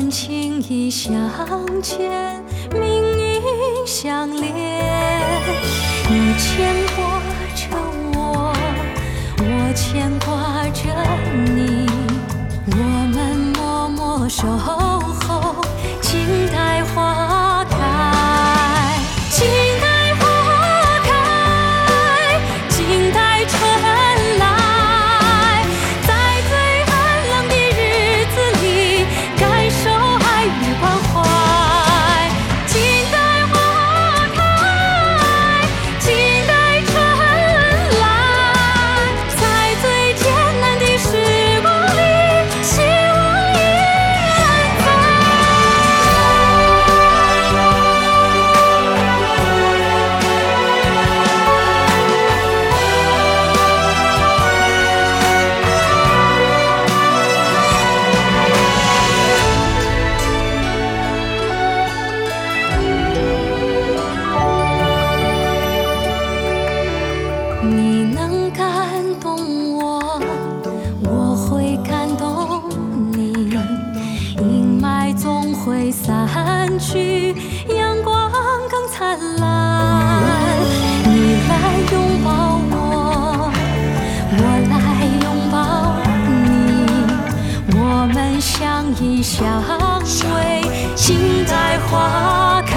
们情意相牵，命运相连。你牵挂着我，我牵挂着你，我们默默守候，静待花开，静待花开，静待春来，在最寒冷的日子里感受爱与关怀，静待花开，静待春来，在最艰难的时光里希望依然你能感动我，我会感动你。阴霾总会散去，阳光更灿烂。你来拥抱我，我来拥抱你，我们相依相偎，静待花开。